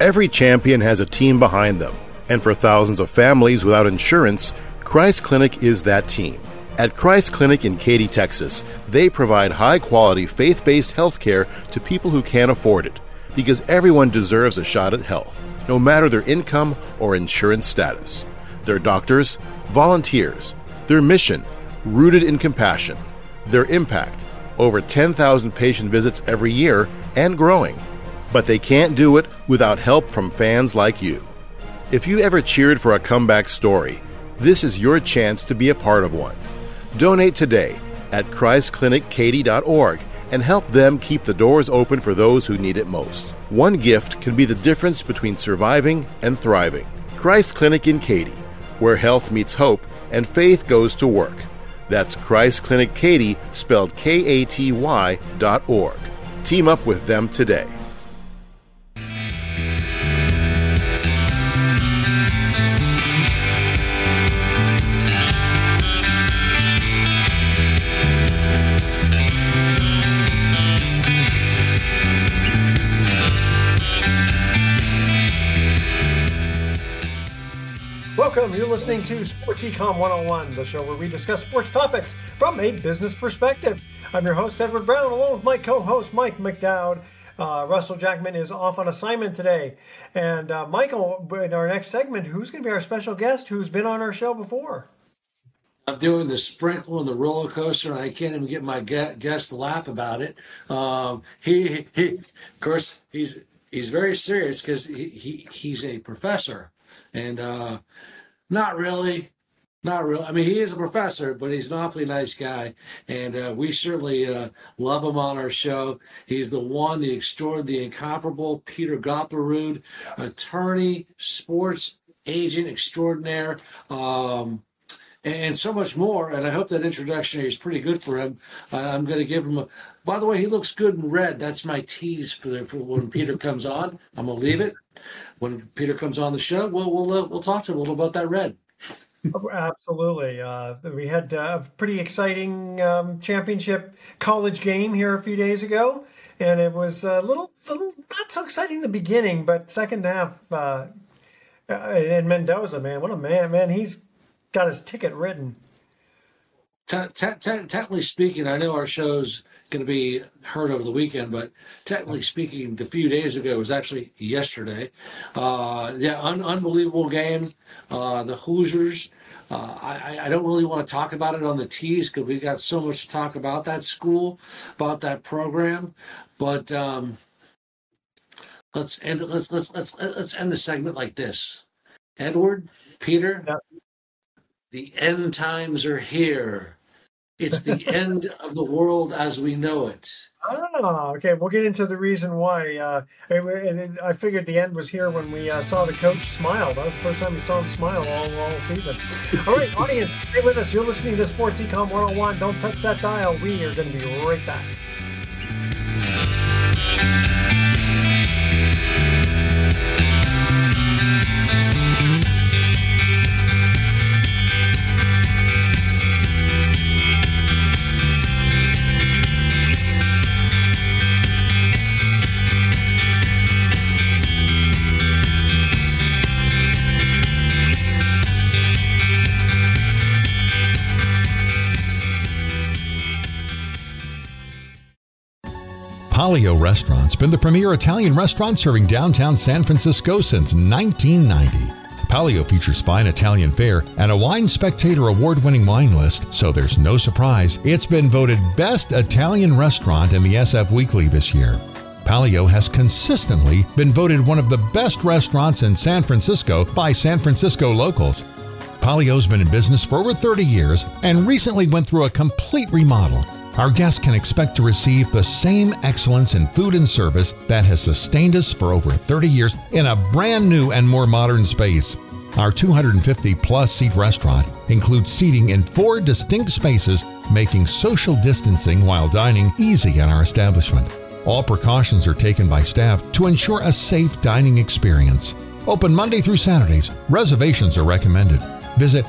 Every champion has a team behind them, and for thousands of families without insurance, Christ Clinic is that team. At Christ Clinic in Katy, Texas, they provide high-quality, faith-based health care to people who can't afford it, because everyone deserves a shot at health, no matter their income or insurance status. Their doctors, volunteers, their mission, rooted in compassion, their impact, over 10,000 patient visits every year and growing. But they can't do it without help from fans like you. If you ever cheered for a comeback story, this is your chance to be a part of one. Donate today at ChristClinicKaty.org and help them keep the doors open for those who need it most. One gift can be the difference between surviving and thriving. Christ Clinic in Katy, where health meets hope and faith goes to work. That's Christ Clinic Katy, spelled Katy.org. Team up with them today. Welcome, you're listening to Sports Econ 101, the show where we discuss sports topics from a business perspective. I'm your host, Edward Brown, along with my co-host, Mike McDowd. Russell Jackman is off on assignment today. And Michael, in our next segment, who's going to be our special guest who's been on our show before? I'm doing the sprinkle and the roller coaster, and I can't even get my guest to laugh about it. He of course, he's very serious because he's a professor. And not really. I mean, he is a professor, but he's an awfully nice guy. And we certainly love him on our show. He's the incomparable Peter Goplerud, attorney, sports agent extraordinaire, and so much more. And I hope that introduction is pretty good for him. I'm going to give him by the way, he looks good in red. That's my tease for when Peter comes on. I'm going to leave it. When Peter comes on the show, we'll talk to him a little about that red. Absolutely. We had a pretty exciting championship college game here a few days ago, and it was a little not so exciting in the beginning, but second half, and Mendoza, man, what a man, he's got his ticket written. Technically speaking, I know our show's going to be heard over the weekend, but technically speaking, a few days ago, it was actually yesterday. Unbelievable game. The Hoosiers. I don't really want to talk about it on the tees because we've got so much to talk about that school, about that program. But let's end the segment like this. Edward, Peter, The end times are here. It's the end of the world as we know it. Oh, okay. We'll get into the reason why. I figured the end was here when we saw the coach smile. That was the first time we saw him smile all season. All right, audience, stay with us. You're listening to Sports Econ 101. Don't touch that dial. We are going to be right back. Palio Restaurant's been the premier Italian restaurant serving downtown San Francisco since 1990. Palio features fine Italian fare and a Wine Spectator award-winning wine list, so there's no surprise it's been voted Best Italian Restaurant in the SF Weekly this year. Palio has consistently been voted one of the best restaurants in San Francisco by San Francisco locals. Palio's been in business for over 30 years and recently went through a complete remodel. Our guests can expect to receive the same excellence in food and service that has sustained us for over 30 years in a brand new and more modern space. Our 250-plus seat restaurant includes seating in 4 distinct spaces, making social distancing while dining easy at our establishment. All precautions are taken by staff to ensure a safe dining experience. Open Monday through Saturdays. Reservations are recommended. Visit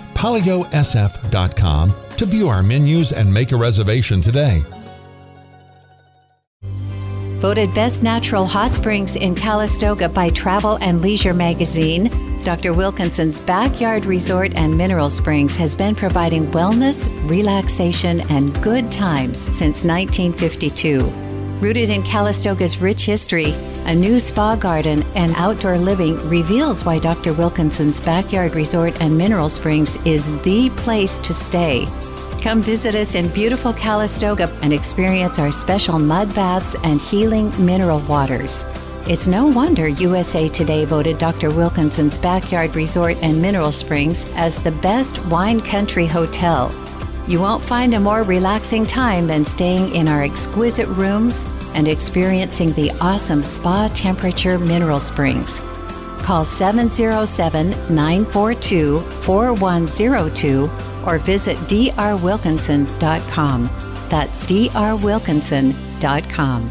PalioSF.com to view our menus and make a reservation today. Voted Best Natural Hot Springs in Calistoga by Travel and Leisure magazine, Dr. Wilkinson's Backyard Resort and Mineral Springs has been providing wellness, relaxation, and good times since 1952. Rooted in Calistoga's rich history, a new spa garden and outdoor living reveals why Dr. Wilkinson's Backyard Resort and Mineral Springs is the place to stay. Come visit us in beautiful Calistoga and experience our special mud baths and healing mineral waters. It's no wonder USA Today voted Dr. Wilkinson's Backyard Resort and Mineral Springs as the best wine country hotel. You won't find a more relaxing time than staying in our exquisite rooms and experiencing the awesome spa temperature mineral springs. Call 707-942-4102 or visit drwilkinson.com. That's drwilkinson.com.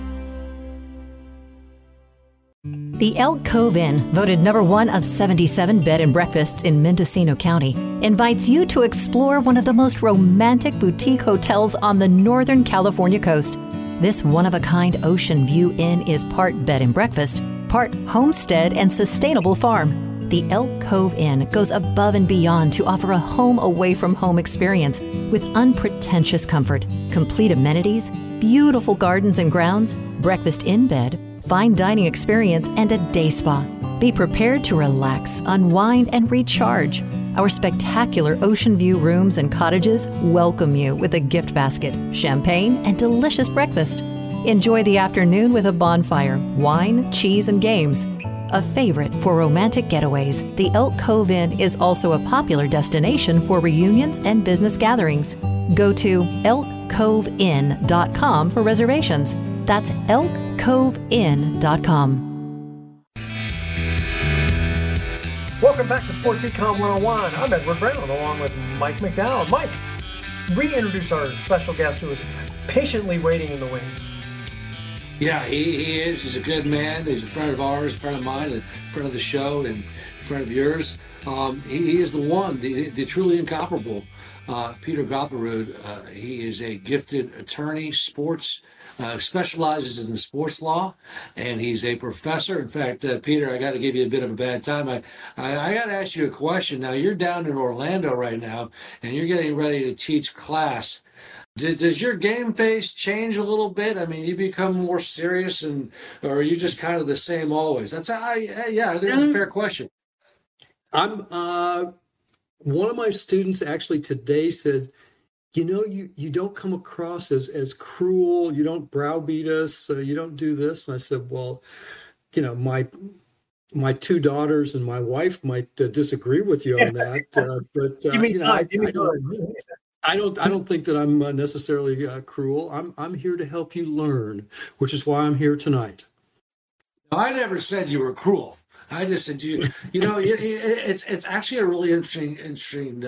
The Elk Cove Inn, voted number 1 of 77 bed and breakfasts in Mendocino County, invites you to explore one of the most romantic boutique hotels on the Northern California coast. This one-of-a-kind ocean view inn is part bed and breakfast, part homestead and sustainable farm. The Elk Cove Inn goes above and beyond to offer a home-away-from-home experience with unpretentious comfort, complete amenities, beautiful gardens and grounds, breakfast in bed, fine dining experience, and a day spa. Be prepared to relax, unwind, and recharge. Our spectacular ocean view rooms and cottages welcome you with a gift basket, champagne, and delicious breakfast. Enjoy the afternoon with a bonfire, wine, cheese, and games. A favorite for romantic getaways, the Elk Cove Inn is also a popular destination for reunions and business gatherings. Go to elkcoveinn.com for reservations. That's elkcoveinn.com. Welcome back to Sports Econ 101. I'm Edward Brown along with Mike McDowell. Mike, reintroduce our special guest who is patiently waiting in the wings. Yeah, he is. He's a good man. He's a friend of ours, a friend of mine, a friend of the show, and a friend of yours. He is the one, the truly incomparable Peter Goplerud. He is a gifted attorney, specializes in sports law, and he's a professor. In fact, Peter, I got to give you a bit of a bad time. I got to ask you a question. Now, you're down in Orlando right now, and you're getting ready to teach class. Does your game face change a little bit? I mean, you become more serious, or are you just kind of the same always? I think it's a fair question. I'm one of my students actually today said, you don't come across as cruel. You don't browbeat us. You don't do this. And I said, well, my 2 daughters and my wife might disagree with you on that. But I don't think that I'm necessarily cruel. I'm here to help you learn, which is why I'm here tonight. I never said you were cruel. I just said it's actually a really interesting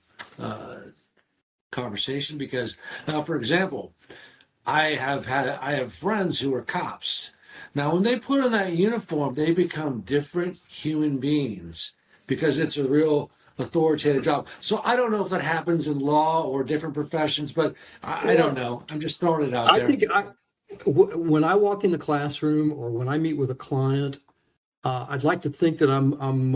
conversation because now, for example, I have friends who are cops. Now, when they put on that uniform, they become different human beings because it's a real authoritative job. So I don't know if that happens in law or different professions, but I don't know. I'm just throwing it out there. I think when I walk in the classroom or when I meet with a client, I'd like to think that I'm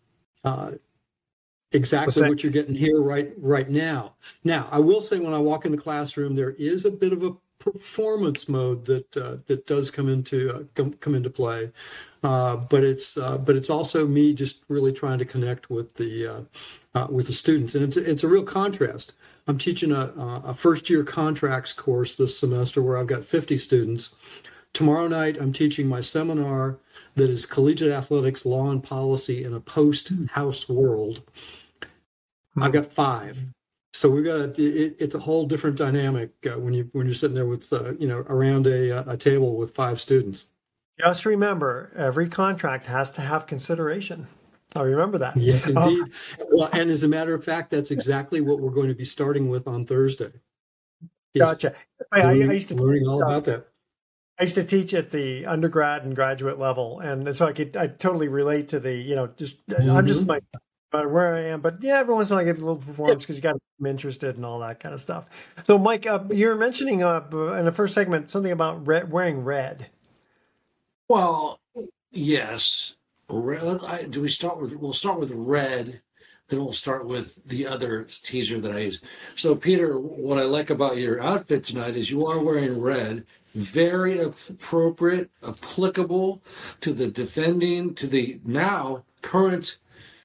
exactly what you're getting here right now. Now, I will say when I walk in the classroom, there is a bit of a performance mode that does come into play, but it's also me just really trying to connect with the students, and it's a real contrast. I'm teaching a first year contracts course this semester where I've got 50 students. Tomorrow night I'm teaching my seminar that is collegiate athletics, law and policy in a post-house world. I've got 5. So we've got it's a whole different dynamic when you're sitting there with around a table with 5 students. Just remember, every contract has to have consideration. I remember that. Yes, indeed. Well, and as a matter of fact, that's exactly what we're going to be starting with on Thursday. Gotcha. I used to learning all about that. I used to teach at the undergrad and graduate level, and so I totally relate to the I'm just my matter where I am. But yeah, every once in a while I get a little performance because you got to be interested and all that kind of stuff. So, Mike, you were mentioning in the first segment something about wearing red. Well, yes. Red, we'll start with red, then we'll start with the other teaser that I use. So, Peter, what I like about your outfit tonight is you are wearing red, very appropriate, applicable to the now current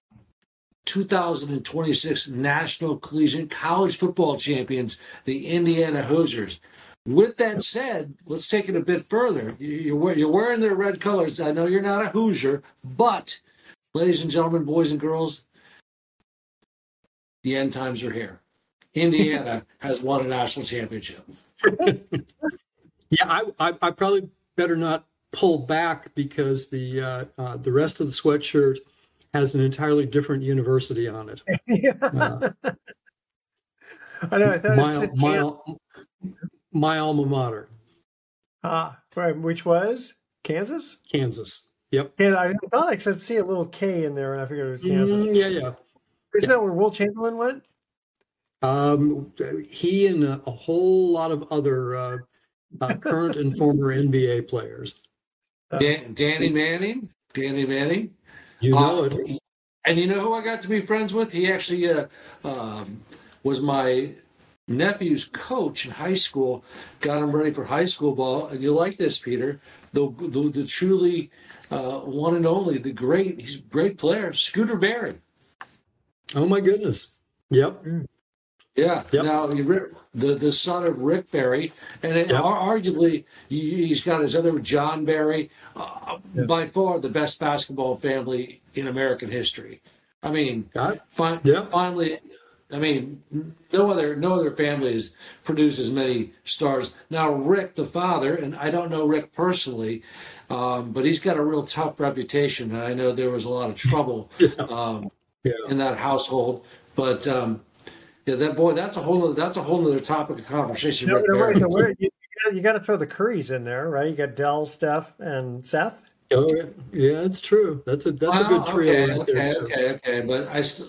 2026 National Collegiate College Football Champions, the Indiana Hoosiers. With that said, let's take it a bit further. You're wearing their red colors. I know you're not a Hoosier, but, ladies and gentlemen, boys and girls, the end times are here. Indiana has won a national championship. Yeah, I probably better not pull back because the rest of the sweatshirt has an entirely different university on it. I know. My alma mater. Which was Kansas? Kansas. Yep. Yeah, I thought I could see a little K in there, and I figured it was Kansas. Yeah. Isn't that where Will Chamberlain went? He and a whole lot of other current and former NBA players. Danny Manning. You know it. And you know who I got to be friends with? He actually was my nephew's coach in high school. Got him ready for high school ball. And you like this, Peter? The truly one and only, he's a great player, Scooter Berry. Oh my goodness. Yep. Yeah. Yep. Now the son of Rick Barry, and arguably he's got his other John Barry, by far the best basketball family in American history. I mean, finally, I mean, no other family has produced as many stars. Now Rick, the father, and I don't know Rick personally, but he's got a real tough reputation, and I know there was a lot of trouble in that household, but. That's a whole other topic of conversation. No, right. You got to throw the Currys in there, right? You got Dell, Steph, and Seth. Oh yeah, it's true. That's a good trio right there too. Okay, but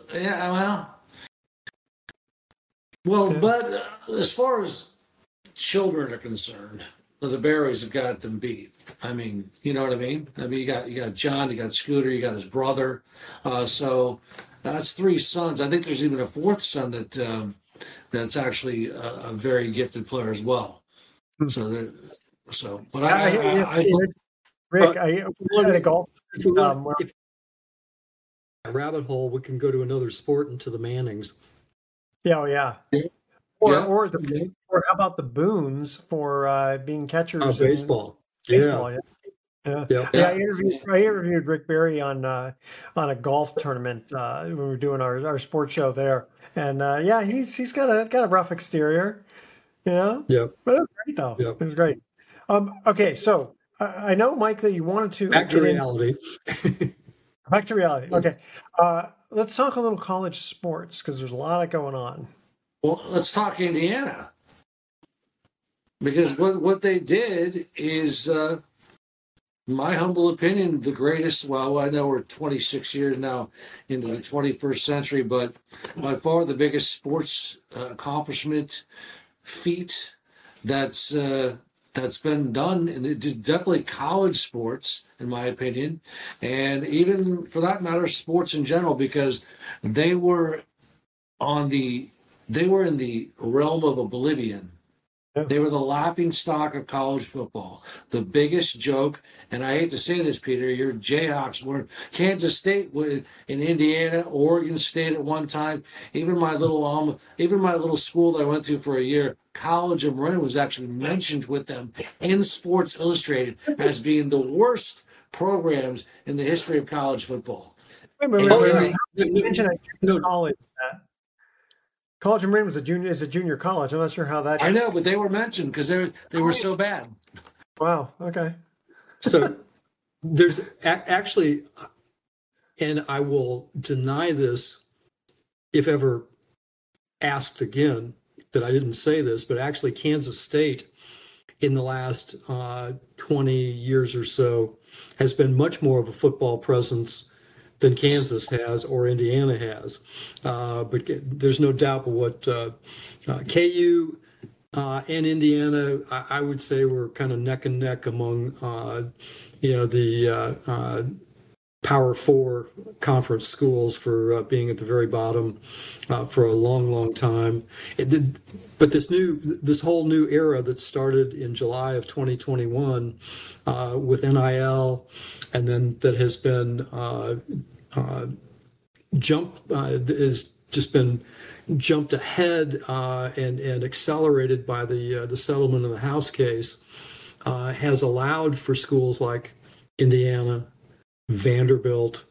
but as far as children are concerned, the Barrys have got them beat. I mean, you know what I mean? I mean, you got John, you got Scooter, you got his brother, so. That's three sons. I think there's even a fourth son that's actually a very gifted player as well. Rick, I wanted to golf. If rabbit hole, we can go to another sport into the Mannings. Yeah. Or how about the Boones for being catchers? Baseball. Yeah. I interviewed Rick Barry on a golf tournament when we were doing our sports show there, and he's got a rough exterior, you know. Yeah, but it was great though. Yep. It was great. Okay, so I know, Mike, that you wanted to back to reality. Back to reality. Okay, let's talk a little college sports because there's a lot going on. Well, let's talk Indiana because what they did is. My humble opinion, the greatest, well, I know we're 26 years now into the 21st century, but by far the biggest sports accomplishment feat that's been done, and definitely college sports, in my opinion, and even for that matter, sports in general, because they were in the realm of oblivion. They were the laughing stock of college football, the biggest joke. And I hate to say this, Peter, your Jayhawks were Kansas State in Indiana, Oregon State at one time. Even my little school that I went to for a year, College of Marin, was actually mentioned with them in Sports Illustrated as being the worst programs in the history of college football. College. College of Marin is a junior college. I'm not sure how that. I know, but they were mentioned because they were so bad. Wow. Okay. So there's actually, and I will deny this if ever asked again that I didn't say this, but actually Kansas State in the last 20 years or so has been much more of a football presence than Kansas has or Indiana has. But there's no doubt but what KU and Indiana, I would say, were kind of neck and neck among the Power Four conference schools for being at the very bottom for a long, long time. But this whole new era that started in July of 2021 with NIL, and then that has been jumped ahead and accelerated by the settlement of the House case, has allowed for schools like Indiana, Vanderbilt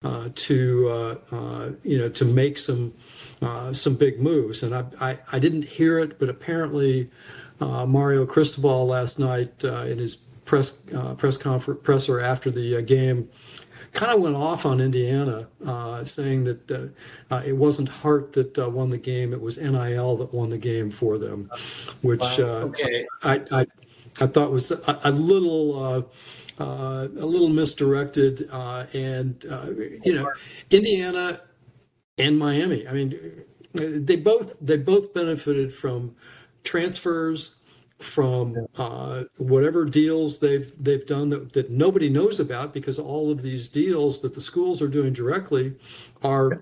to make some big moves. And I didn't hear it, but apparently Mario Cristobal last night in his presser after the game kind of went off on Indiana, saying that it wasn't Hart that won the game; it was NIL that won the game for them, which I thought was a little misdirected. And Indiana and Miami, I mean, they both benefited from transfers, from whatever deals they've done that nobody knows about, because all of these deals that the schools are doing directly are,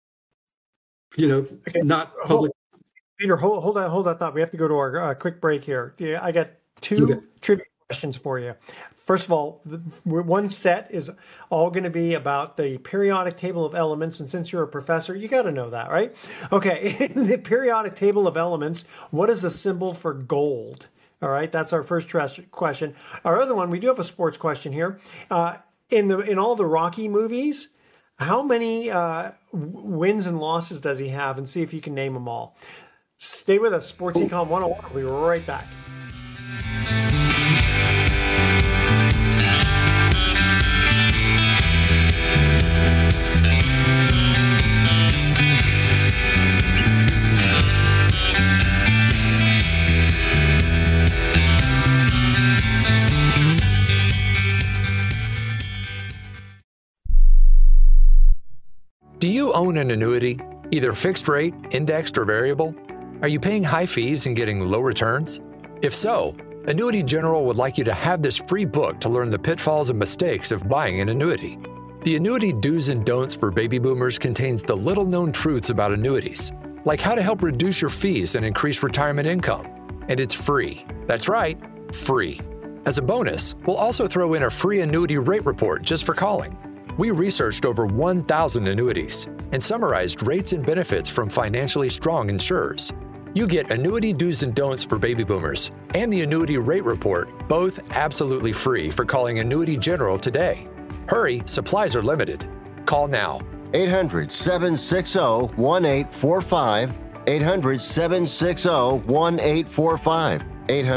not public. Peter, hold that thought. We have to go to our quick break here. Yeah, I got two trivia questions for you. First of all, one set is all going to be about the periodic table of elements. And since you're a professor, you got to know that, right? Okay. In the periodic table of elements, what is the symbol for gold? All right. That's our first question. Our other one, we do have a sports question here. In all the Rocky movies, how many wins and losses does he have? And see if you can name them all. Stay with us. Sports Econ 101. We'll be right back. Do you own an annuity, either fixed rate, indexed, or variable? Are you paying high fees and getting low returns? If so, Annuity General would like you to have this free book to learn the pitfalls and mistakes of buying an annuity. The Annuity Do's and Don'ts for Baby Boomers contains the little-known truths about annuities, like how to help reduce your fees and increase retirement income. And it's free. That's right, free. As a bonus, we'll also throw in a free annuity rate report just for calling. We researched over 1,000 annuities and summarized rates and benefits from financially strong insurers. You get Annuity Do's and Don'ts for Baby Boomers and the Annuity Rate Report, both absolutely free, for calling Annuity General today. Hurry, supplies are limited. Call now. 800-760-1845. 800-760-1845.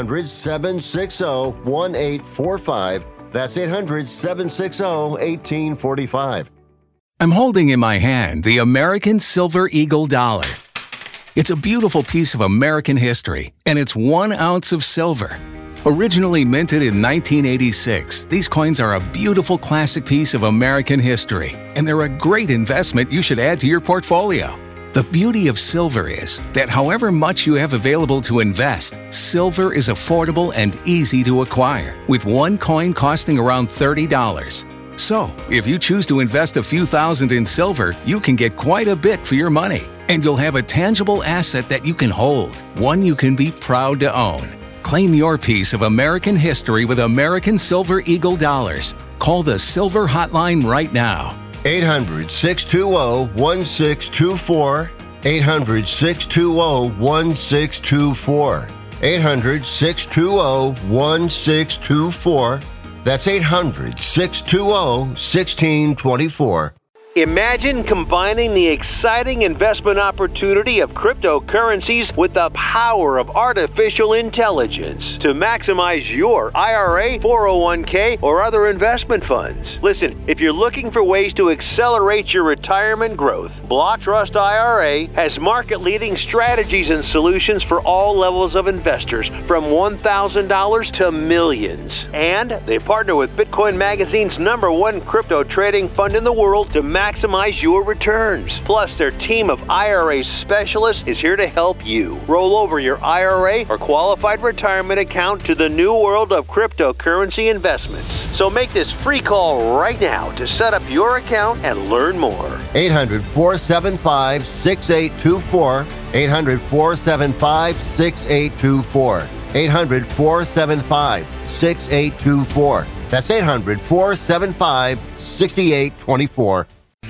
800-760-1845. That's 800-760-1845. I'm holding in my hand the American Silver Eagle Dollar. It's a beautiful piece of American history, and it's 1 ounce of silver. Originally minted in 1986, these coins are a beautiful classic piece of American history, and they're a great investment you should add to your portfolio. The beauty of silver is that however much you have available to invest, silver is affordable and easy to acquire, with one coin costing around $30. So, if you choose to invest a few thousand in silver, you can get quite a bit for your money, and you'll have a tangible asset that you can hold, one you can be proud to own. Claim your piece of American history with American Silver Eagle Dollars. Call the Silver Hotline right now. 800-620-1624. 800-620-1624. 800-620-1624. That's 800-620-1624. Imagine combining the exciting investment opportunity of cryptocurrencies with the power of artificial intelligence to maximize your IRA, 401k, or other investment funds. Listen, if you're looking for ways to accelerate your retirement growth, Block Trust IRA has market-leading strategies and solutions for all levels of investors, from $1,000 to millions. And they partner with Bitcoin Magazine's #1 crypto trading fund in the world to maximize maximize your returns. Plus, their team of IRA specialists is here to help you roll over your IRA or qualified retirement account to the new world of cryptocurrency investments. So make this free call right now to set up your account and learn more. 800-475-6824. 800-475-6824. 800-475-6824. That's 800-475-6824.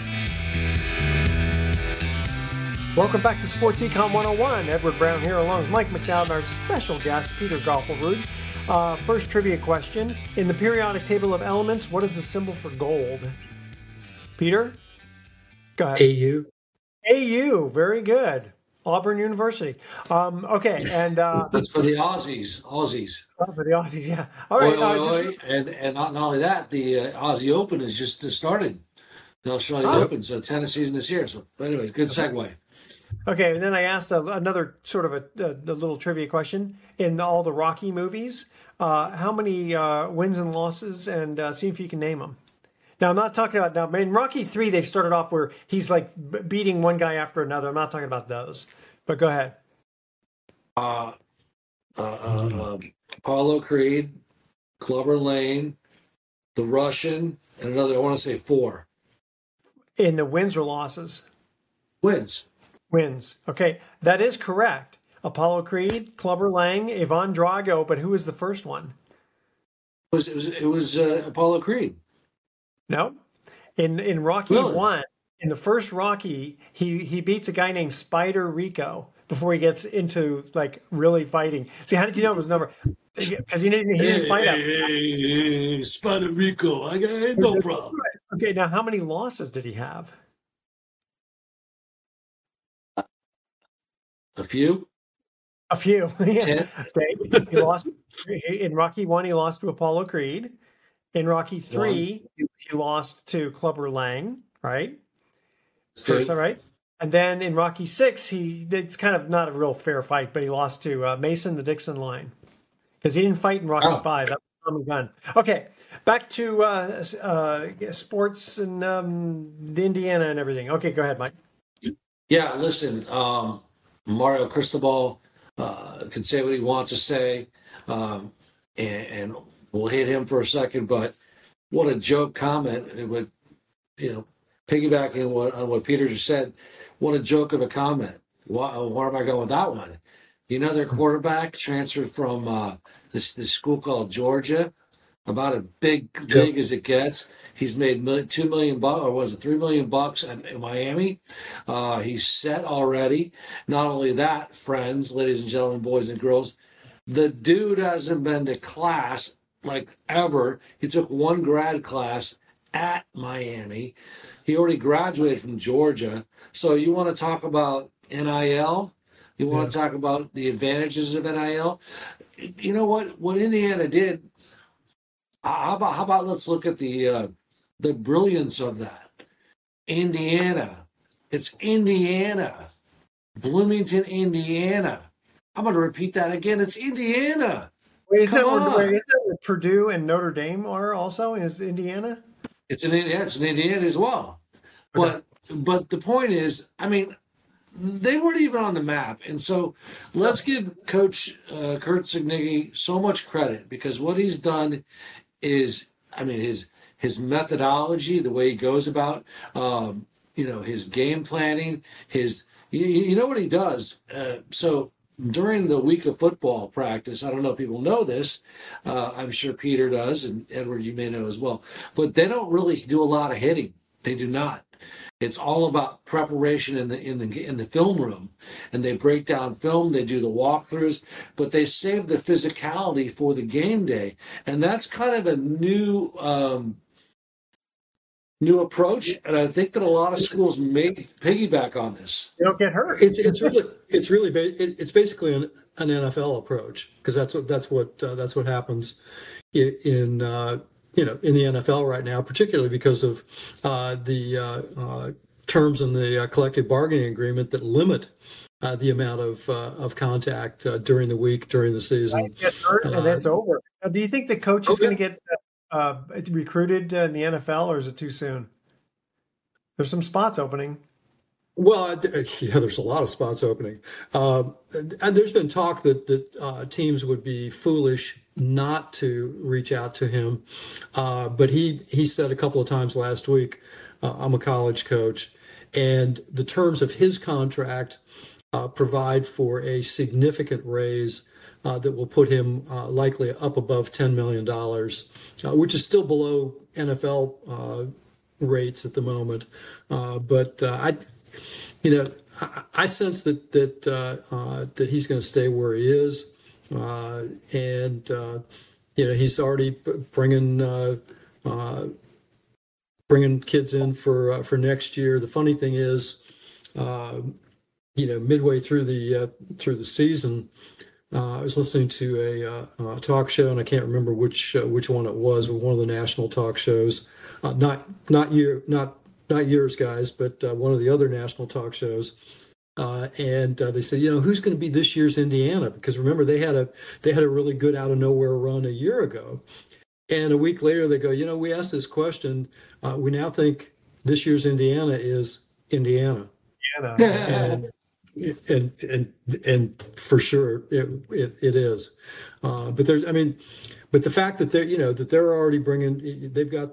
Welcome back to Sports Econ 101. Edward Brown here along with Mike McDowd and our special guest, Peter Gopelrud. First trivia question. In the periodic table of elements, what is the symbol for gold? Peter? Go ahead. AU. AU. Very good. Auburn University. Okay, and that's for the Aussies. Oh, for the Aussies, yeah. All right. And not only that, the Aussie Open is just started. The Australian Open, so tennis season is here. So, anyway, good segue. Okay, and then I asked another sort of a little trivia question. In all the Rocky movies, how many wins and losses, and see if you can name them. Now, I'm not talking about, now in Rocky 3, they started off where he's like beating one guy after another. I'm not talking about those, but go ahead. Apollo Creed, Clubber Lang, the Russian, and another, I want to say 4. In the wins or losses? Wins. Okay, that is correct. Apollo Creed, Clubber Lang, Ivan Drago, but who was the first one? It was Apollo Creed. No, in Rocky really? 1, in the first Rocky, he beats a guy named Spider Rico before he gets into like really fighting. See, how did you know it was number? Because he didn't fight out. Hey, Spider Rico, I got no problem. Okay, now how many losses did he have? A few. Yeah. 10. Okay. He lost in Rocky 1. He lost to Apollo Creed. In Rocky 3, he lost to Clubber Lang, right? First, all right. And then in Rocky 6, it's kind of not a real fair fight, but he lost to Mason the Dixon Line because he didn't fight in Rocky 5. That was Tommy Gunn. Okay, back to sports and the Indiana and everything. Okay, go ahead, Mike. Yeah, listen, Mario Cristobal can say what he wants to say, and we'll hit him for a second, but what a joke comment. It would, piggybacking on what Peter just said, what a joke of a comment. Where am I going with that one? Their quarterback transferred from this school called Georgia, about as big as it gets. He's made $2 million, or was it $3 million in Miami? He's set already. Not only that, friends, ladies and gentlemen, boys and girls, the dude hasn't been to class like ever. He took one grad class at Miami. He already graduated from Georgia. So you want to talk about NIL? You want to talk about the advantages of NIL? You know what Indiana did? How about let's look at the brilliance of that. Indiana. It's Indiana. Bloomington, Indiana. I'm going to repeat that again. It's Indiana. Wait, is that where Purdue and Notre Dame are also? Is Indiana? It's in Indiana as well. Okay. But the point is, they weren't even on the map. And so let's give Coach Kurt Signicki so much credit, because what he's done is, his methodology, the way he goes about, his game planning, you know what he does. So during the week of football practice, I don't know if people know this, I'm sure Peter does, and Edward, you may know as well, but they don't really do a lot of hitting. They do not. It's all about preparation in the film room, and they break down film. They do the walkthroughs, but they save the physicality for the game day, and that's kind of a new approach. And I think that a lot of schools may piggyback on this. They don't get hurt. It's basically an NFL approach, because that's what happens in the NFL right now, particularly because of the terms in the collective bargaining agreement that limit the amount of contact during the week, during the season. Get hurt and it's over. Now, do you think the coach is going to get recruited in the NFL, or is it too soon? There's some spots opening. Well, yeah, there's a lot of spots opening. And there's been talk that teams would be foolish not to reach out to him. But he said a couple of times last week, I'm a college coach, and the terms of his contract provide for a significant raise that will put him likely up above $10 million, which is still below NFL rates at the moment. But I sense that he's going to stay where he is, and he's already bringing kids in for next year. The funny thing is, midway through the season, I was listening to a talk show, and I can't remember which one it was, but one of the national talk shows, not yours guys, but one of the other national talk shows. And they said, who's going to be this year's Indiana? Because remember, they had a really good out of nowhere run a year ago. And a week later, they go, we asked this question. We now think this year's Indiana is Indiana. And for sure it is. But the fact that they're already bringing, they've got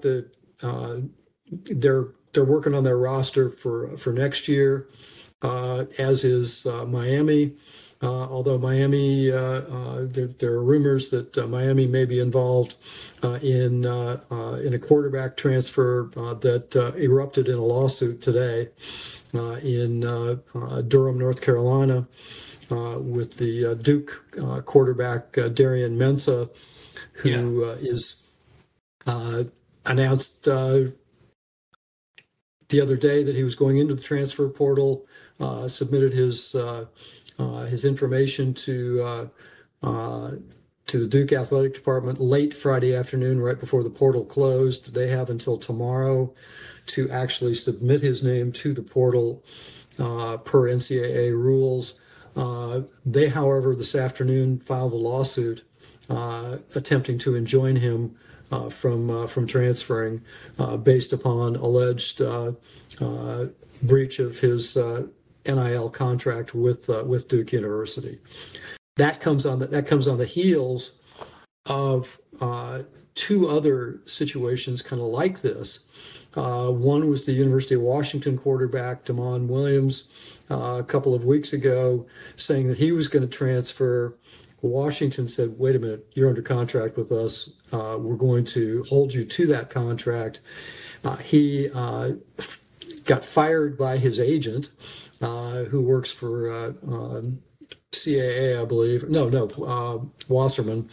they're working on their roster for next year, as is Miami. Although Miami, there are rumors that Miami may be involved in a quarterback transfer that erupted in a lawsuit today in Durham, North Carolina, with the Duke quarterback Darian Mensah, who is announced the other day that he was going into the transfer portal, submitted his information to the Duke Athletic Department late Friday afternoon, right before the portal closed. They have until tomorrow to actually submit his name to the portal per NCAA rules. They, however, this afternoon filed a lawsuit attempting to enjoin him from transferring based upon alleged breach of his NIL contract with Duke University. That comes on the heels of two other situations kind of like this. One was the University of Washington quarterback Damon Williams a couple of weeks ago, saying that he was going to transfer. Washington said, wait a minute, you're under contract with us. We're going to hold you to that contract. He got fired by his agent, who works for CAA, I believe. No, Wasserman.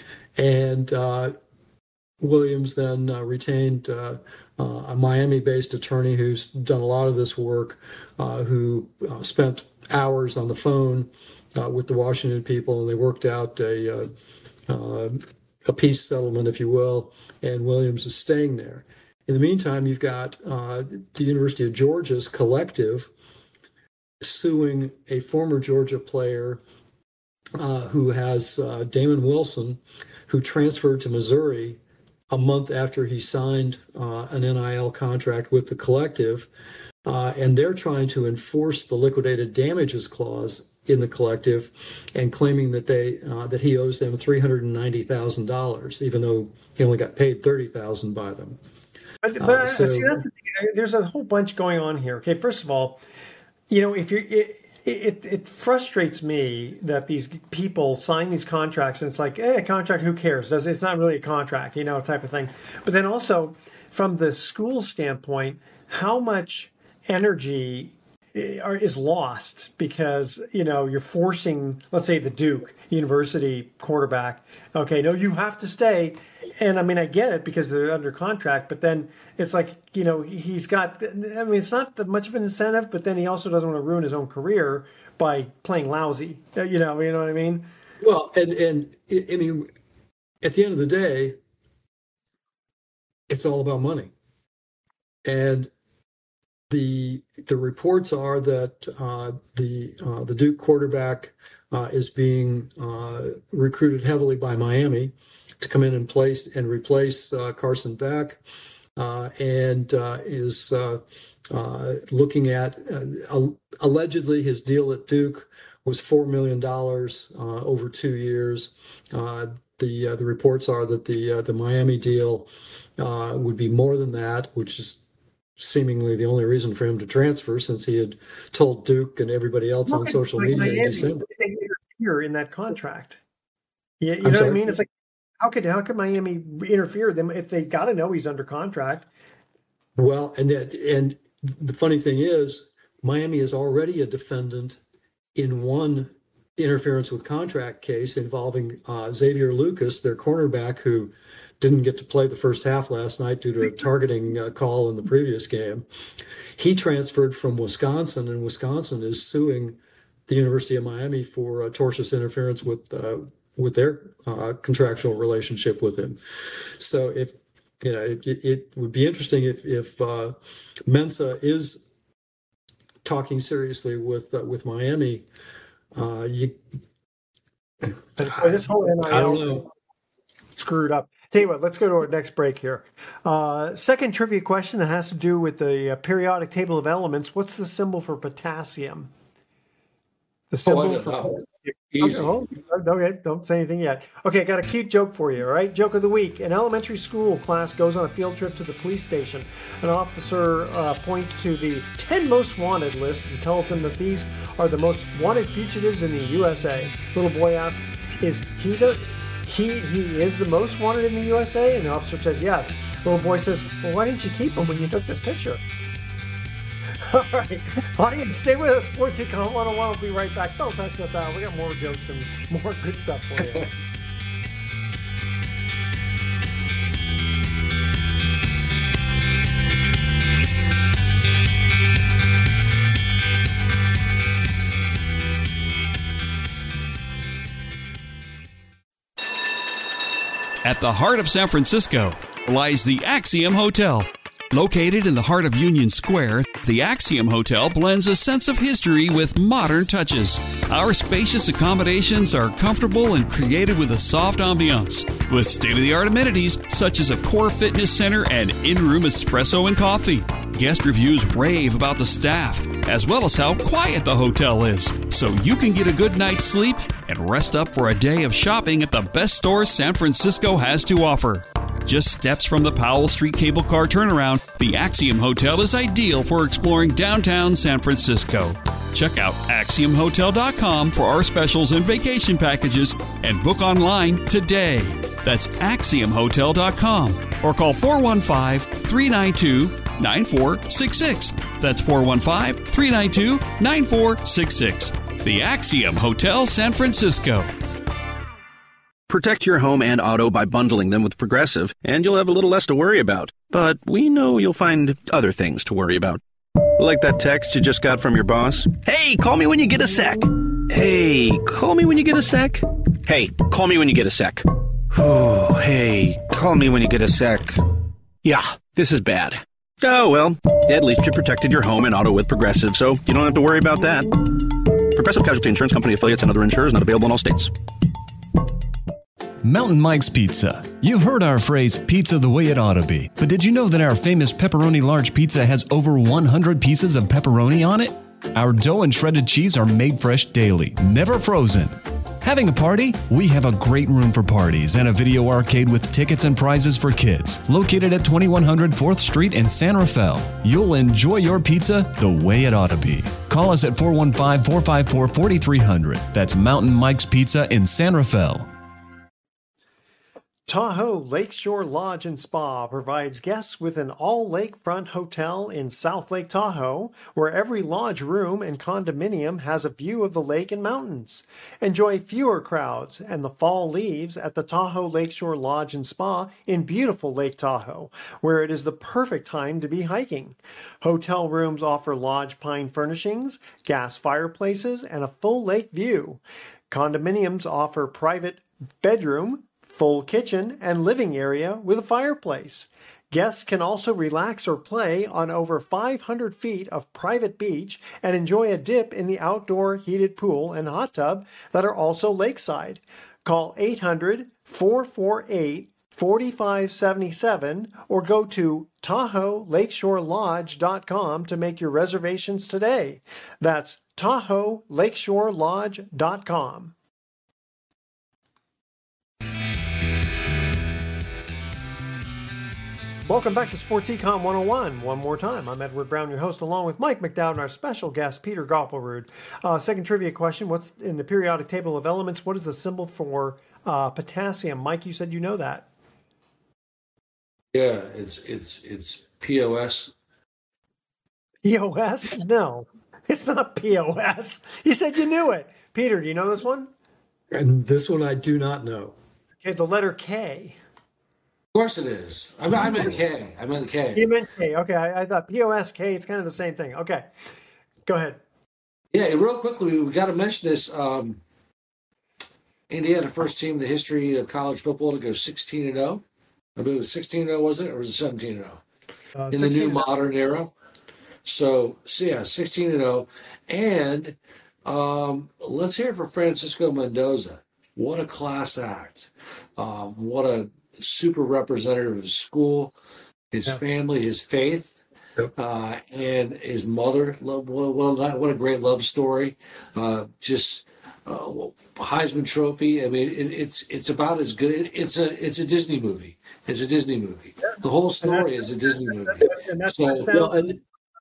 And Williams then retained a Miami-based attorney who's done a lot of this work, who spent hours on the phone with the Washington people, and they worked out a peace settlement, if you will, and Williams is staying there. In the meantime, you've got the University of Georgia's collective suing a former Georgia player who has Damon Wilson, who transferred to Missouri a month after he signed an NIL contract with the collective, and they're trying to enforce the liquidated damages clause in the collective, and claiming that that he owes them $390,000, even though he only got paid $30,000 by them. But see, that's the thing. There's a whole bunch going on here. Okay, first of all, if you're it frustrates me that these people sign these contracts and it's like, a contract, who cares? It's not really a contract, type of thing. But then also from the school standpoint, how much energy is lost because, you're forcing, let's say, the Duke University quarterback, okay, no, you have to stay. And I get it because they're under contract, but then it's like, he's got, it's not that much of an incentive, but then he also doesn't want to ruin his own career by playing lousy, you know what I mean? Well, and at the end of the day, it's all about money. And the reports are that the Duke quarterback is being recruited heavily by Miami to come in and replace Carson Beck. and is looking at allegedly his deal at Duke was $4 million over 2 years. The reports are that the Miami deal would be more than that, which is seemingly the only reason for him to transfer, since he had told Duke and everybody else on social media in December. They interfere in that contract. You know what I mean? It's like, how could Miami interfere them if they got to know he's under contract? Well, and the funny thing is, Miami is already a defendant in one interference with contract case involving Xavier Lucas, their cornerback, who didn't get to play the first half last night due to a targeting call in the previous game. He transferred from Wisconsin, and Wisconsin is suing the University of Miami for tortious interference with their contractual relationship with him. So it would be interesting if Mensa is talking seriously with Miami. This whole NIL, I don't know, screwed up. Tell you what, let's go to our next break here. Second trivia question that has to do with the periodic table of elements. What's the symbol for potassium? The symbol for okay, don't say anything yet. Okay, I got a cute joke for you, all right? Joke of the week. An elementary school class goes on a field trip to the police station. An officer points to the 10 most wanted list and tells them that these are the most wanted fugitives in the USA. Little boy asks, is he is the most wanted in the USA? And the officer says, yes. Little boy says, well, why didn't you keep him when you took this picture? All right, audience, stay with us. Sports Econ 101. We'll be right back. Don't touch that dial. We got more jokes and more good stuff for you. At the heart of San Francisco lies the Axiom Hotel. Located in the heart of Union Square, the Axiom Hotel blends a sense of history with modern touches. Our spacious accommodations are comfortable and created with a soft ambiance, with state-of-the-art amenities such as a core fitness center and in-room espresso and coffee. Guest reviews rave about the staff, as well as how quiet the hotel is, so you can get a good night's sleep and rest up for a day of shopping at the best stores San Francisco has to offer. Just steps from the Powell Street cable car turnaround, the Axiom Hotel is ideal for exploring downtown San Francisco. Check out AxiomHotel.com for our specials and vacation packages and book online today. That's AxiomHotel.com or call 415-392-9466. That's 415-392-9466. The Axiom Hotel San Francisco. Protect your home and auto by bundling them with Progressive, and you'll have a little less to worry about. But we know you'll find other things to worry about. Like that text you just got from your boss. Hey, call me when you get a sec. Hey, call me when you get a sec. Hey, call me when you get a sec. Oh, hey, call me when you get a sec. Yeah, this is bad. Oh, well, at least you protected your home and auto with Progressive, so you don't have to worry about that. Progressive Casualty Insurance Company affiliates and other insurers not available in all states. Mountain Mike's Pizza. You've heard our phrase, pizza the way it ought to be. But did you know that our famous pepperoni large pizza has over 100 pieces of pepperoni on it? Our dough and shredded cheese are made fresh daily, never frozen. Having a party? We have a great room for parties and a video arcade with tickets and prizes for kids. Located at 2100 4th Street in San Rafael. You'll enjoy your pizza the way it ought to be. Call us at 415-454-4300. That's Mountain Mike's Pizza in San Rafael. Tahoe Lakeshore Lodge and Spa provides guests with an all-lakefront hotel in South Lake Tahoe, where every lodge room and condominium has a view of the lake and mountains. Enjoy fewer crowds and the fall leaves at the Tahoe Lakeshore Lodge and Spa in beautiful Lake Tahoe, where it is the perfect time to be hiking. Hotel rooms offer lodge pine furnishings, gas fireplaces, and a full lake view. Condominiums offer private bedroom, full kitchen, and living area with a fireplace. Guests can also relax or play on over 500 feet of private beach and enjoy a dip in the outdoor heated pool and hot tub that are also lakeside. Call 800-448-5600 4577 or go to TahoeLakeshoreLodge.com to make your reservations today. That's TahoeLakeshoreLodge.com. Welcome back to Sports Econ 101. One more time, I'm Edward Brown, your host, along with Mike McDowd and our special guest, Peter Goppelrud. Second trivia question, what's in the periodic table of elements, what is the symbol for potassium? Mike, you said you know that. Yeah, it's POS. POS? No, it's not POS. You said you knew it. Peter, do you know this one? And this one I do not know. Okay, the letter K. Of course it is. I meant K. I meant K. You meant K. Okay, I thought POSK. It's kind of the same thing. Okay, go ahead. Yeah, real quickly, we got to mention this. Indiana, first team in the history of college football to go 16-0. I believe it was 16-0, wasn't it, or was it 17-0? In the new modern era. So yeah, 16-0. And let's hear it for Francisco Mendoza. What a class act. What a super representative of his school, his family, his faith, and his mother. What a great love story. Heisman Trophy. I mean, it's about as good. It's a Disney movie. It's a Disney movie. The whole story is a Disney movie. And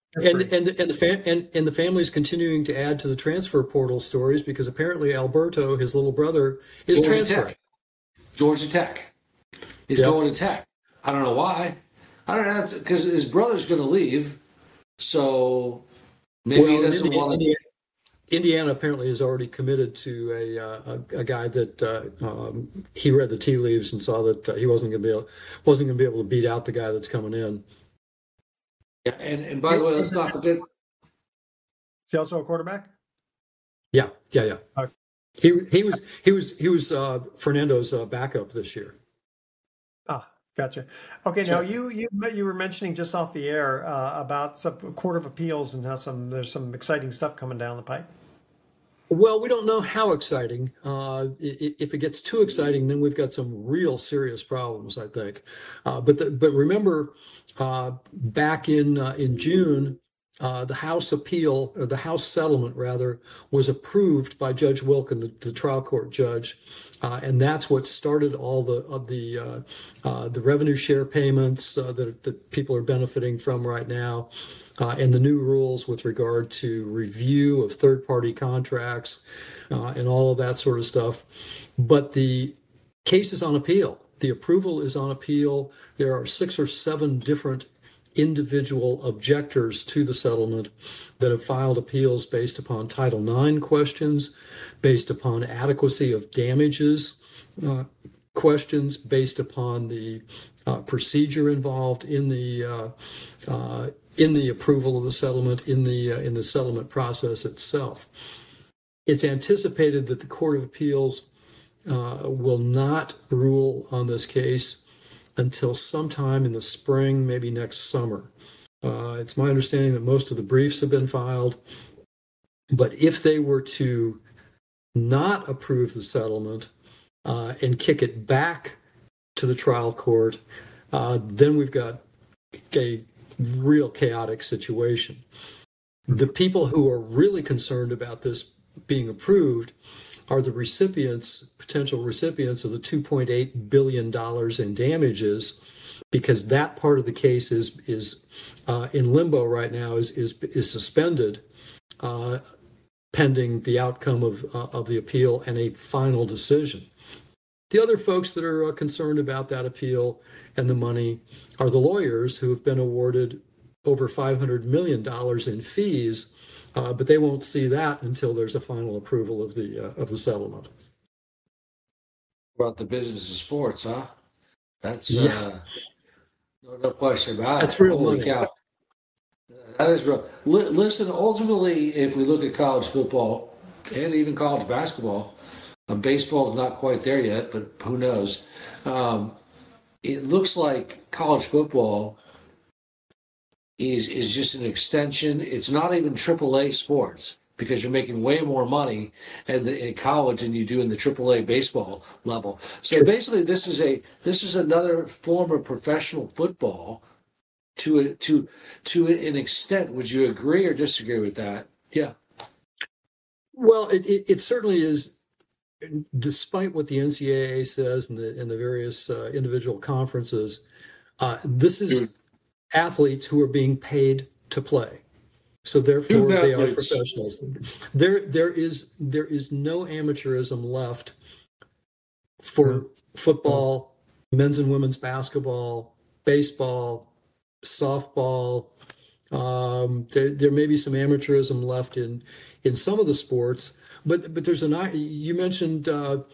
the family's continuing to add to the transfer portal stories because apparently Alberto, his little brother, is transferring. Georgia Tech. He's going to Tech. I don't know why. I don't know, because his brother's going to leave, so maybe he doesn't want to. Indiana apparently is already committed to a guy that he read the tea leaves and saw that he wasn't going to be able to beat out the guy that's coming in. Yeah, and by the way, let's not forget. Is he also a quarterback? Yeah. He was Fernando's backup this year. Ah, gotcha. Okay, now you were mentioning just off the air about some Court of Appeals and how there's some exciting stuff coming down the pipe. Well, we don't know how exciting. If it gets too exciting, then we've got some real serious problems, I think. But remember, back in June, the House appeal, or the House settlement rather, was approved by Judge Wilkin, the trial court judge, and that's what started all the revenue share payments that people are benefiting from right now, and the new rules with regard to review of third-party contracts and all of that sort of stuff. But the case is on appeal. The approval is on appeal. There are 6 or 7 different individual objectors to the settlement that have filed appeals based upon Title IX questions, based upon adequacy of damages questions, based upon the procedure involved in the approval of the settlement, in the settlement process itself. It's anticipated that the Court of Appeals will not rule on this case until sometime in the spring, maybe next summer. It's my understanding that most of the briefs have been filed, but if they were to not approve the settlement and kick it back to the trial court, then we've got a real chaotic situation. The people who are really concerned about this being approved are the potential recipients of the $2.8 billion in damages, because that part of the case is in limbo right now, is suspended pending the outcome of the appeal and a final decision. The other folks that are concerned about that appeal and the money are the lawyers who have been awarded over $500 million in fees, but they won't see that until there's a final approval of the settlement. About the business of sports, huh? That's no question about it. That's real Holy money. Cow. That is real. Listen, ultimately, if we look at college football and even college basketball, baseball is not quite there yet, but who knows? It looks like college football is just an extension. It's not even AAA sports. because you're making way more money in college than you do in the AAA baseball level. So basically, this is another form of professional football to an extent. Would you agree or disagree with that? Yeah. Well, it certainly is. Despite what the NCAA says and the various individual conferences, this is athletes who are being paid to play. So therefore, they are professionals. There is no amateurism left for football, men's and women's basketball, baseball, softball. There may be some amateurism left in some of the sports, but there's you mentioned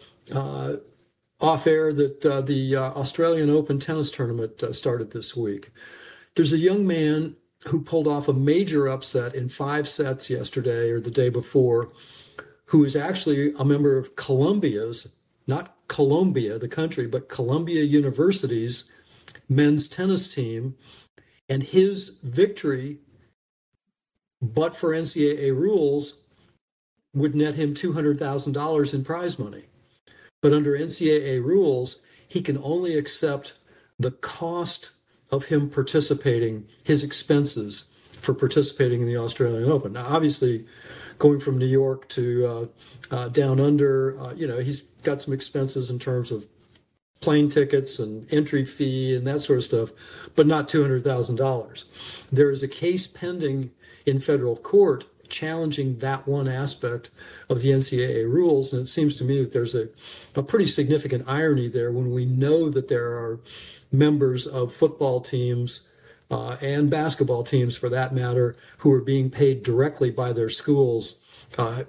off air that the Australian Open tennis tournament started this week. There's a young man who pulled off a major upset in 5 sets yesterday or the day before, who is actually a member of Columbia's, not Columbia, the country, but Columbia University's men's tennis team. And his victory, but for NCAA rules, would net him $200,000 in prize money. But under NCAA rules, he can only accept the cost of him participating, his expenses for participating in the Australian Open. Now, obviously, going from New York to down under, he's got some expenses in terms of plane tickets and entry fee and that sort of stuff, but not $200,000. There is a case pending in federal court challenging that one aspect of the NCAA rules, and it seems to me that there's a pretty significant irony there when we know that there are members of football teams and basketball teams, for that matter, who are being paid directly by their schools, high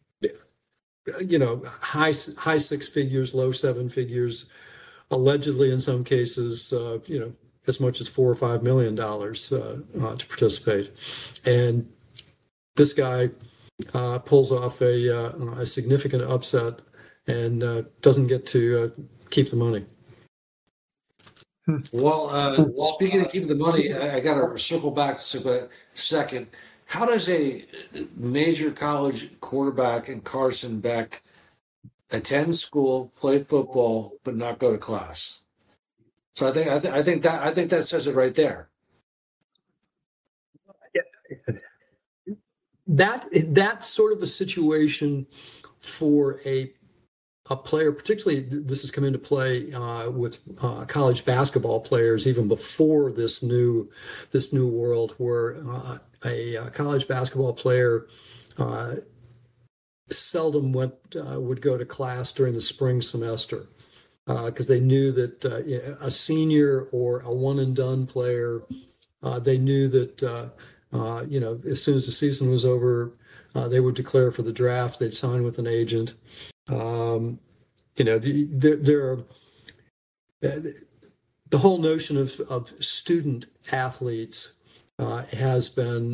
6 figures, low 7 figures, allegedly in some cases, as much as $4 or $5 million to participate. And this guy pulls off a significant upset and doesn't get to keep the money. Well, speaking of keeping the money, I got to circle back a second. How does a major college quarterback in Carson Beck attend school, play football, but not go to class? So I think that says it right there. That's sort of a situation for a player, particularly this has come into play with college basketball players even before this new world, where a college basketball player seldom would go to class during the spring semester because they knew that a senior or a one and done player, they knew that as soon as the season was over, they would declare for the draft. They'd sign with an agent. The whole notion of student athletes has been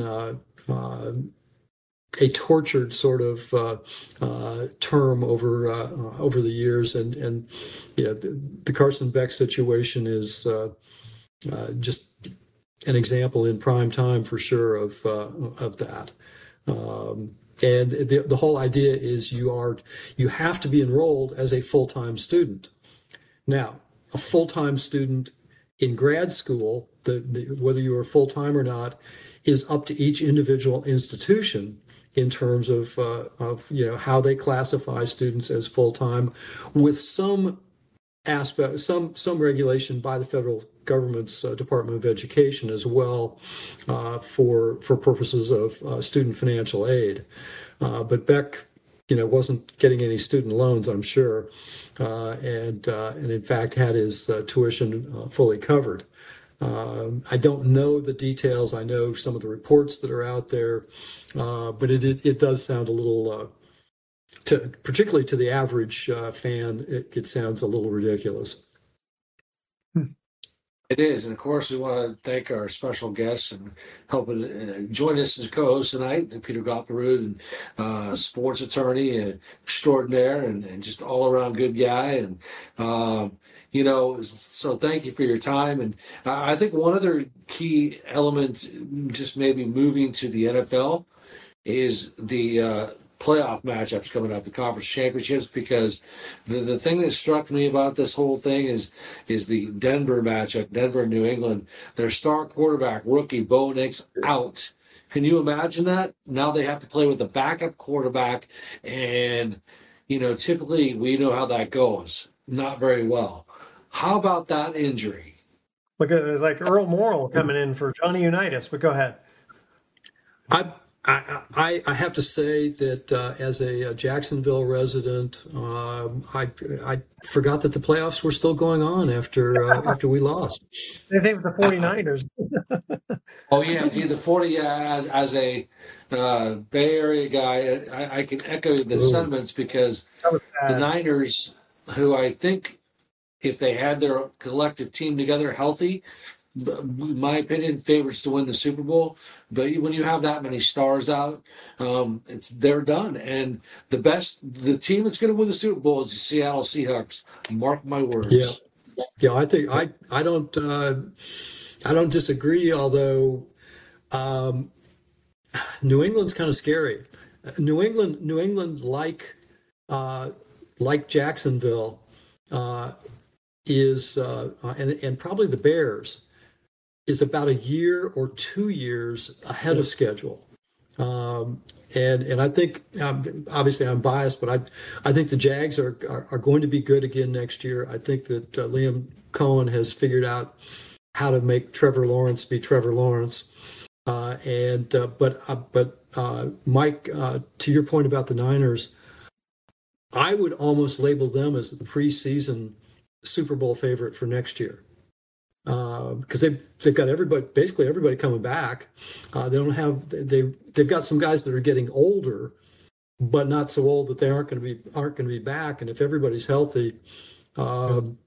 a tortured sort of term over the years, and the Carson Beck situation is just an example in prime time for sure of that. And the whole idea is you have to be enrolled as a full-time student. Now, a full-time student in grad school, whether you are full-time or not, is up to each individual institution in terms of how they classify students as full-time, with some aspect, some regulation by the federal government's Department of Education as well, for purposes of student financial aid. But Beck, wasn't getting any student loans, I'm sure, and in fact had his tuition fully covered. I don't know the details. I know some of the reports that are out there, but it does sound a little, particularly to the average fan, it sounds a little ridiculous. It is, and of course, we want to thank our special guests and helping join us as co-host tonight, Peter Goplerud, and sports attorney extraordinaire, and just all around good guy, and so thank you for your time. And I think one other key element, just maybe moving to the NFL, is the playoff matchups coming up, the conference championships, because the thing that struck me about this whole thing is the Denver matchup, Denver and New England. Their star quarterback, rookie Bo Nix, out. Can you imagine that? Now they have to play with a backup quarterback, and typically we know how that goes. Not very well. How about that injury? Look at it, like Earl Morrall coming in for Johnny Unitas, but go ahead. I have to say that as a Jacksonville resident, I forgot that the playoffs were still going on after we lost. Same thing with the 49ers. Oh yeah, the 40. As a Bay Area guy, I can echo the sentiments, because the Niners, who I think, if they had their collective team together healthy, in my opinion, favorites to win the Super Bowl. But when you have that many stars out, they're done. And the team that's going to win the Super Bowl is the Seattle Seahawks. Mark my words. Yeah. I think I don't disagree. Although New England's kind of scary. New England, like Jacksonville, is and probably the Bears, is about a year or 2 years ahead of schedule. And I think, obviously I'm biased, but I think the Jags are going to be good again next year. I think that Liam Cohen has figured out how to make Trevor Lawrence be Trevor Lawrence. But Mike, to your point about the Niners, I would almost label them as the preseason Super Bowl favorite for next year. Because they've got basically everybody coming back. They've got some guys that are getting older, but not so old that they aren't going to be back. And if everybody's healthy, and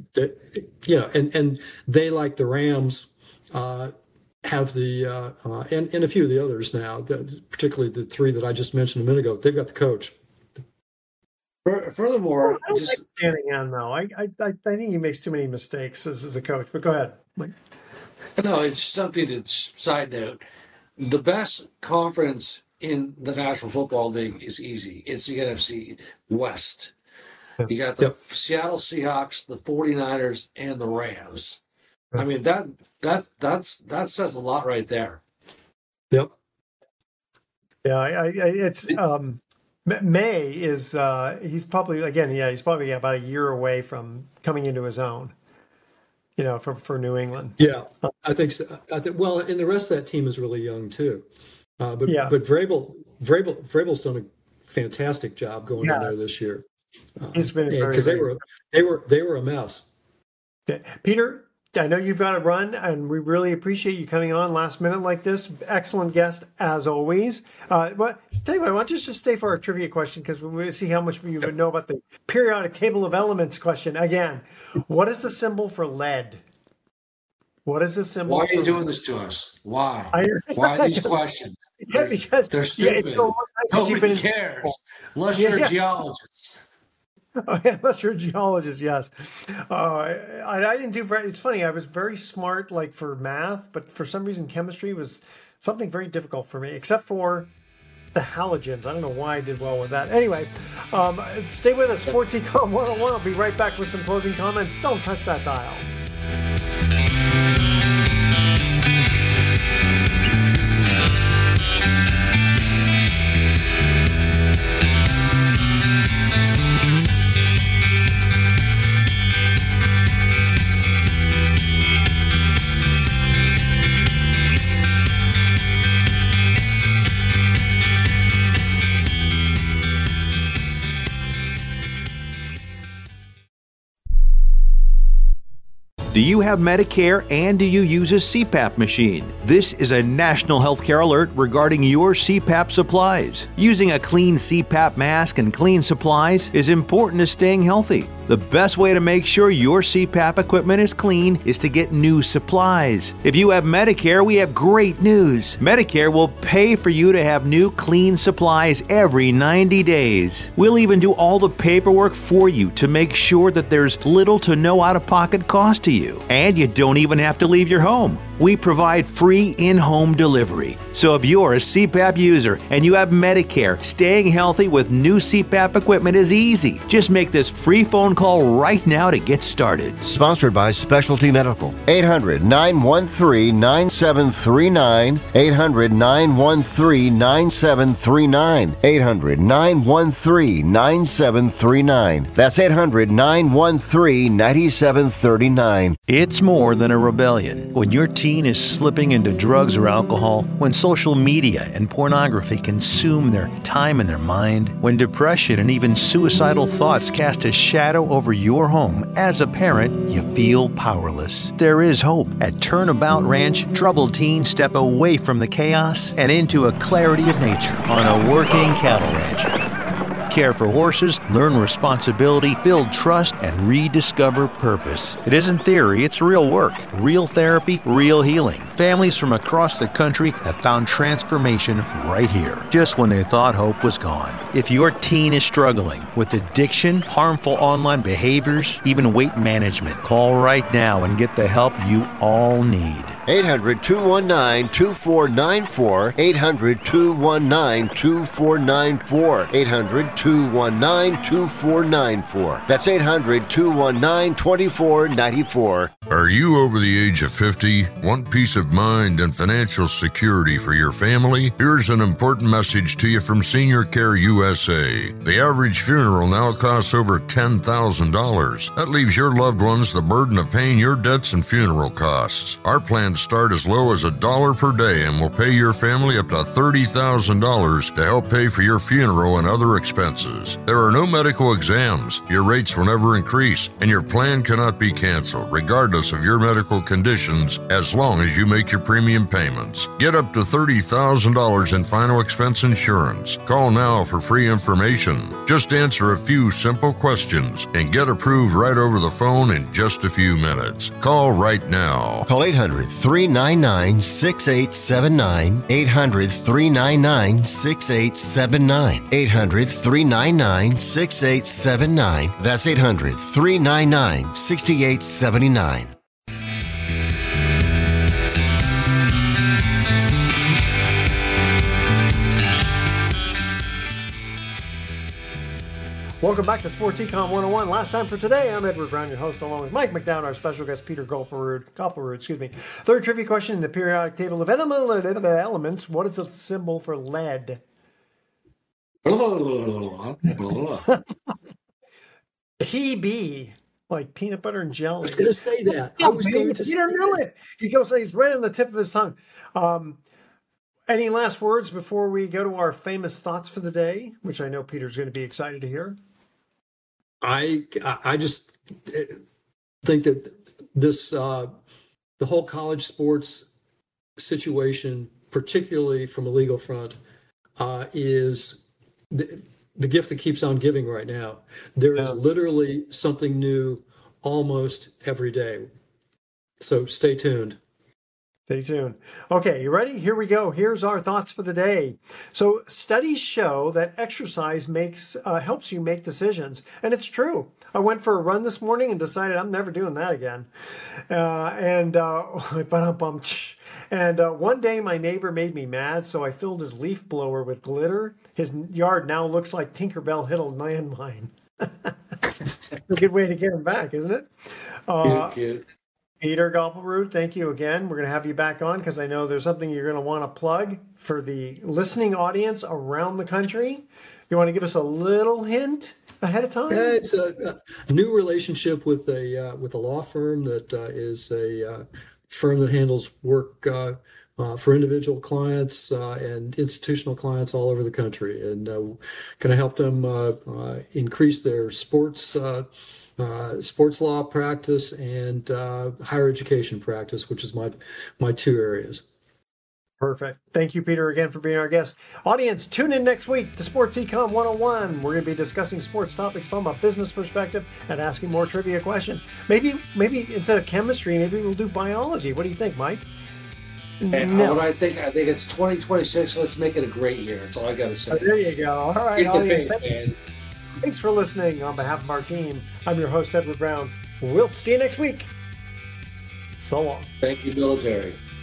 they, like the Rams, have and a few of the others now, particularly the three that I just mentioned a minute ago. They've got the coach. Furthermore, I don't like Shanahan, though. I think he makes too many mistakes as a coach. But go ahead, Mike. No, it's something to side note. The best conference in the National Football League is easy. It's the NFC West. You got the Seattle Seahawks, the 49ers, and the Rams. I mean, that says a lot right there. Yep. Yeah, it's May is he's probably about a year away from coming into his own, for New England. Yeah, I think so. Well, and the rest of that team is really young too. But Vrabel's done a fantastic job going in there this year. He's been because they were a mess. Okay. Peter, I know you've got to run, and we really appreciate you coming on last minute like this. Excellent guest, as always. Tell you what, why don't you just stay for our trivia question, because we see how much you would know about the periodic table of elements question. Again, what is the symbol for lead? What is the symbol? Why are you doing this to us? Why? Why these questions? Yeah, because they're stupid. Nobody cares, unless you're a geologist. Oh, yeah, unless you're a geologist, yes. I didn't do very. It's funny. I was very smart, like for math, but for some reason, chemistry was something very difficult for me, except for the halogens. I don't know why I did well with that. Anyway, stay with us. Sports Econ 101. I'll be right back with some closing comments. Don't touch that dial. Do you have Medicare and do you use a CPAP machine? This is a national healthcare alert regarding your CPAP supplies. Using a clean CPAP mask and clean supplies is important to staying healthy. The best way to make sure your CPAP equipment is clean is to get new supplies. If you have Medicare, we have great news. Medicare will pay for you to have new clean supplies every 90 days. We'll even do all the paperwork for you to make sure that there's little to no out-of-pocket cost to you. And you don't even have to leave your home. we provide free in-home delivery. So if you're a CPAP user and you have Medicare, staying healthy with new CPAP equipment is easy. Just make this free phone call right now to get started. Sponsored by Specialty Medical. 800-913-9739. 800-913-9739. 800-913-9739. That's 800-913-9739. It's more than a rebellion. When your teen is slipping into drugs or alcohol, when social media and pornography consume their time and their mind, when depression and even suicidal thoughts cast a shadow over your home, as a parent, you feel powerless. There is hope. At Turnabout Ranch, troubled teens step away from the chaos and into a clarity of nature on a working cattle ranch. Care for horses, learn responsibility, build trust, and rediscover purpose. It isn't theory, it's real work. Real therapy, real healing. Families from across the country have found transformation right here, just when they thought hope was gone. If your teen is struggling with addiction, harmful online behaviors, even weight management, call right now and get the help you all need. 800-219-2494. 800-219-2494. 800-219-2494. That's 800-219-2494. Are you over the age of 50? Want peace of mind and financial security for your family? Here's an important message to you from Senior Care USA. The average funeral now costs over $10,000. That leaves your loved ones the burden of paying your debts and funeral costs. Our plans start as low as $1 per day and will pay your family up to $30,000 to help pay for your funeral and other expenses. There are no medical exams. Your rates will never increase, and your plan cannot be canceled, regardless of your medical conditions, as long as you make your premium payments. Get up to $30,000 in final expense insurance. Call now for free information. Just answer a few simple questions and get approved right over the phone in just a few minutes. Call right now. Call 800-399-6879. 800-399-6879. 800-399-6879. That's 800-399-6879. Welcome back to Sports Econ 101. Last time for today, I'm Edward Brown, your host, along with Mike McDowd, our special guest, Peter Goplerud. Third trivia question in the periodic table of elements. What is the symbol for lead? PB, like peanut butter and jelly. I was going to say that. I was going to say that. You don't know it. He goes, he's right on the tip of his tongue. Any last words before we go to our famous thoughts for the day, which I know Peter's going to be excited to hear? I just think that this the whole college sports situation, particularly from a legal front, is the gift that keeps on giving right now. There is literally something new almost every day. So stay tuned. Stay tuned. Okay, you ready? Here we go. Here's our thoughts for the day. So studies show that exercise helps you make decisions. And it's true. I went for a run this morning and decided I'm never doing that again. And one day my neighbor made me mad, so I filled his leaf blower with glitter. His yard now looks like Tinkerbell hit a landmine. A good way to get him back, isn't it? Cute. Peter Goplerud, thank you again. We're going to have you back on because I know there's something you're going to want to plug for the listening audience around the country. You want to give us a little hint ahead of time? It's a new relationship with a law firm that is a firm that handles work for individual clients and institutional clients all over the country, and going to help them increase their sports law practice and higher education practice, which is my two areas. Perfect. Thank you, Peter, again for being our guest. Audience, tune in next week to Sports Econ 101. We're going to be discussing sports topics from a business perspective and asking more trivia questions. Maybe instead of chemistry, maybe we'll do biology. What do you think, Mike? No. What I think it's 2026. Let's make it a great year. That's all I got to say. There you go. All right, audience. Thanks for listening. On behalf of our team, I'm your host, Edward Brown. We'll see you next week. So long. Thank you, military.